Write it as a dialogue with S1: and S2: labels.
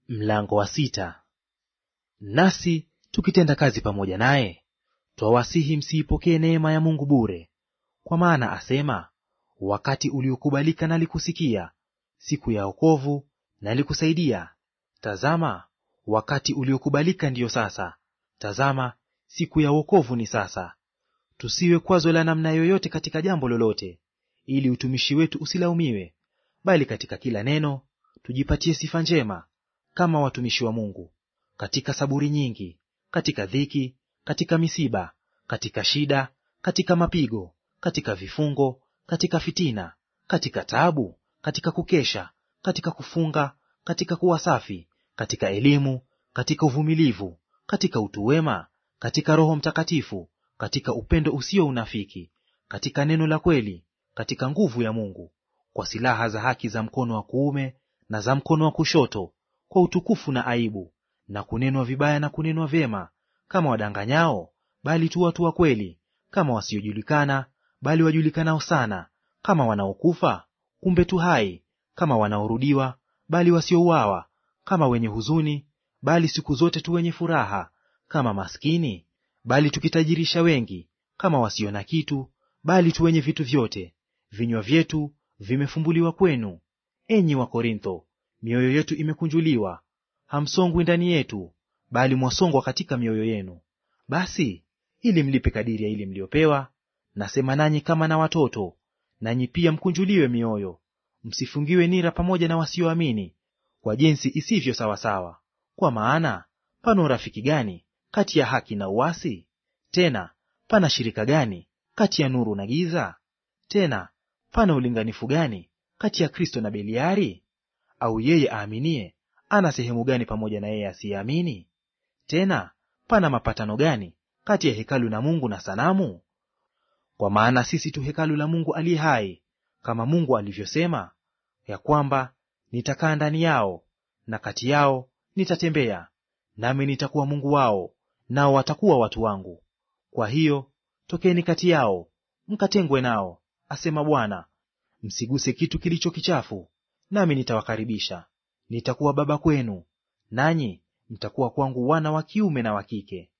S1: Mlango wa sita. Nasi tukitenda kazi pamoja naye, twawasihi msiipokee neema ya Mungu bure. Kwa maana asema, wakati uliokubalika nalikusikia, siku ya wokovu nalikusaidia. Tazama, wakati uliokubalika ndiyo sasa; tazama, siku ya wokovu ni sasa. Tusiwe kwazo la namna yoyote katika jambo lolote, ili utumishi wetu usilaumiwe, bali katika kila neno tujipatie sifa njema, kama watumishi wa Mungu; katika saburi nyingi, katika dhiki, katika misiba, katika shida, katika mapigo, katika vifungo, katika fitina, katika taabu, katika kukesha, katika kufunga, katika kuwa safi, katika elimu, katika uvumilivu, katika utu wema, katika Roho Mtakatifu, katika upendo usio unafiki, katika neno la kweli, katika nguvu ya Mungu, kwa silaha za haki za mkono wa kuume na za mkono wa kushoto, kwa utukufu na aibu, na kunenwa vibaya na kunenwa vyema, kama wadanganyao, bali tu watu wa kweli; kama wasiojulikana, bali wajulikanao sana; kama wanaokufa, kumbe tu hai; kama wanaorudiwa, bali wasiouawa; kama wenye huzuni, bali siku zote tu wenye furaha; kama maskini, bali tukitajirisha wengi; kama wasio na kitu, bali tu wenye vitu vyote. Vinywa vyetu vimefumbuliwa kwenu. Enyi Wakorintho, mioyo yetu imekunjuliwa. Hamsongwi ndani yetu, bali mwasongwa katika mioyo yenu. Basi ili mlipe kadiri ya ile mliopewa, nasema nanyi kama na watoto, nanyi pia mkunjuliwe mioyo. Msifungiwe nira pamoja na wasioamini kwa jinsi isivyo sawasawa. Kwa maana pana urafiki gani kati ya haki na uasi? Tena pana shirika gani kati ya nuru na giza? Tena pana ulinganifu gani kati ya Kristo na Beliari? Au yeye aaminie ana sehemu gani pamoja na yeye asiyeamini? Tena pana mapatano gani kati ya hekalu na Mungu na sanamu? Kwa maana sisi tu hekalu la Mungu aliye hai, kama Mungu alivyosema, ya kwamba nitakaa ndani yao, na kati yao nitatembea, nami nitakuwa Mungu wao, nao watakuwa watu wangu. Kwa hiyo tokeni kati yao, mkatengwe nao, asema Bwana. Msiguse kitu kilicho kichafu, nami nitawakaribisha. Nitakuwa baba kwenu, nanyi mtakuwa kwangu wana wa kiume na wa kike.